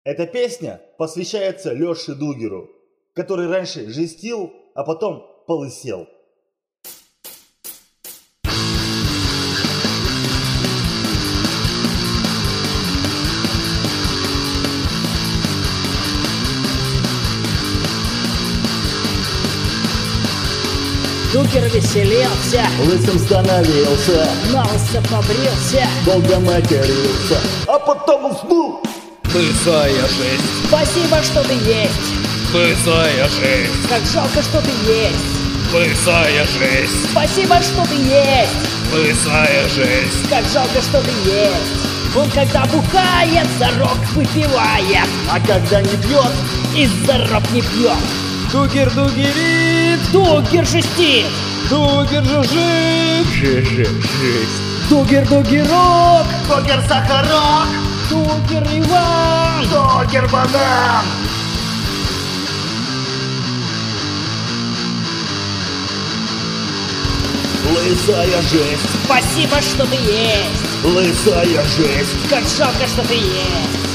Эта песня посвящается Лёше Дугеру, который раньше жестил, а потом полысел. Дугер веселился, Лысым становился, на лысо побрился, долго матерился, а потом уснул. Лысая жесть, спасибо, что ты есть. лысая жесть, Как жалко, что ты есть. лысая жесть, Спасибо, что ты есть. лысая жесть. Как жалко, что ты есть. Он когда бухает, зарок выпивает, А когда не пьет, и зарок не пьет. Дугер дугерит, Дугер жестит, дугер жужжит, жесть. Дугер дугерок, Дугер сахарок, Дугер Иван. Дугер банан. Лысая жесть, Спасибо, что ты есть. лысая жесть. Как жалко, что ты есть.